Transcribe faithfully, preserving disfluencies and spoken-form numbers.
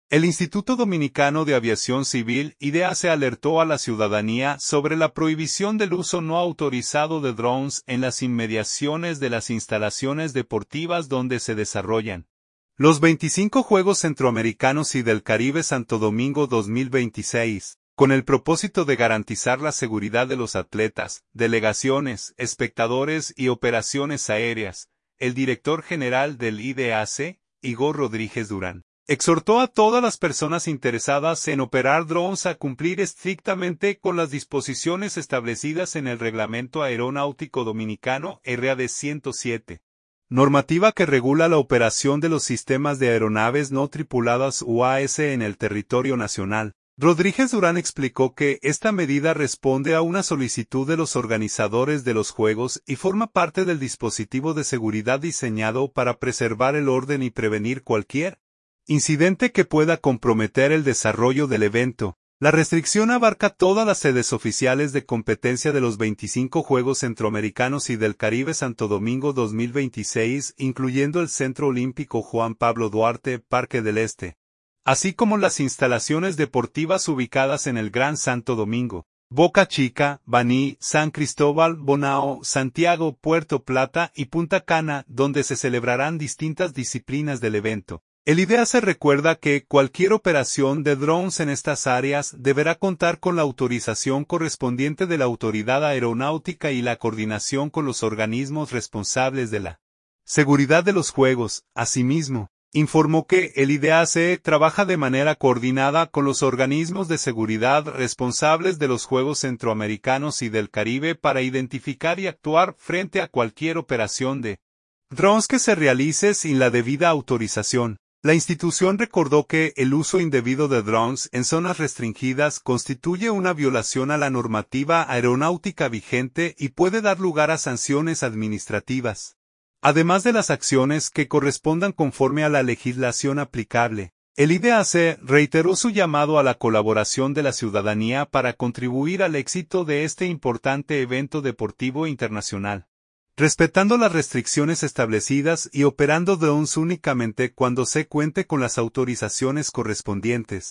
El Instituto Dominicano de Aviación Civil, I D A C, alertó a la ciudadanía sobre la prohibición del uso no autorizado de drones en las inmediaciones de las instalaciones deportivas donde se desarrollan los veinticinco Juegos Centroamericanos y del Caribe Santo Domingo dos mil veintiséis, con el propósito de garantizar la seguridad de los atletas, delegaciones, espectadores y operaciones aéreas. El director general del I D A C, Igor Rodríguez Durán, exhortó a todas las personas interesadas en operar drones a cumplir estrictamente con las disposiciones establecidas en el Reglamento Aeronáutico Dominicano R A D ciento siete, normativa que regula la operación de los sistemas de aeronaves no tripuladas U A S en el territorio nacional. Rodríguez Durán explicó que esta medida responde a una solicitud de los organizadores de los Juegos y forma parte del dispositivo de seguridad diseñado para preservar el orden y prevenir cualquier incidente que pueda comprometer el desarrollo del evento. La restricción abarca todas las sedes oficiales de competencia de los veinticinco Juegos Centroamericanos y del Caribe Santo Domingo dos mil veintiséis, incluyendo el Centro Olímpico Juan Pablo Duarte, Parque del Este, así como las instalaciones deportivas ubicadas en el Gran Santo Domingo, Boca Chica, Baní, San Cristóbal, Bonao, Santiago, Puerto Plata y Punta Cana, donde se celebrarán distintas disciplinas del evento. El I D A C recuerda que cualquier operación de drones en estas áreas deberá contar con la autorización correspondiente de la Autoridad Aeronáutica y la coordinación con los organismos responsables de la seguridad de los Juegos. Asimismo, informó que el I D A C trabaja de manera coordinada con los organismos de seguridad responsables de los Juegos Centroamericanos y del Caribe para identificar y actuar frente a cualquier operación de drones que se realice sin la debida autorización. La institución recordó que el uso indebido de drones en zonas restringidas constituye una violación a la normativa aeronáutica vigente y puede dar lugar a sanciones administrativas, además de las acciones que correspondan conforme a la legislación aplicable. El I D A C reiteró su llamado a la colaboración de la ciudadanía para contribuir al éxito de este importante evento deportivo internacional, respetando las restricciones establecidas y operando drones únicamente cuando se cuente con las autorizaciones correspondientes.